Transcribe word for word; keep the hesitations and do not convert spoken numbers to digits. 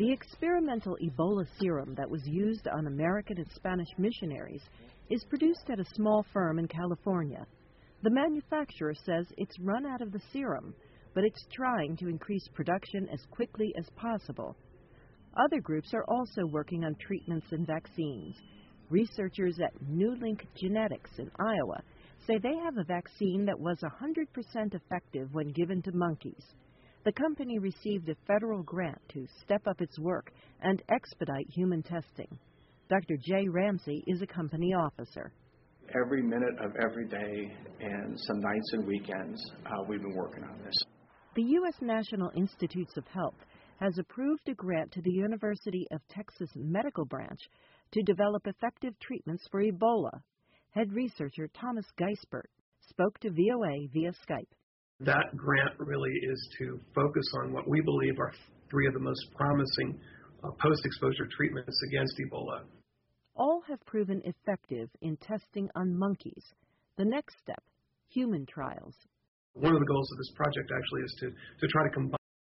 The experimental Ebola serum that was used on American and Spanish missionaries is produced at a small firm in California. The manufacturer says it's run out of the serum, but it's trying to increase production as quickly as possible. Other groups are also working on treatments and vaccines. Researchers at NewLink Genetics in Iowa say they have a vaccine that was one hundred percent effective when given to monkeys. The company received a federal grant to step up its work and expedite human testing. Doctor Jay Ramsey is a company officer. Every minute of every day and some nights and weekends, uh, we've been working on this. The U S National Institutes of Health has approved a grant to the University of Texas Medical Branch to develop effective treatments for Ebola. Head researcher Thomas Geisbert spoke to V O A via Skype. That grant really is to focus on what we believe are three of the most promising uh, post-exposure treatments against Ebola. All have proven effective in testing on monkeys. The next step, human trials. One of the goals of this project actually is to, to try to combine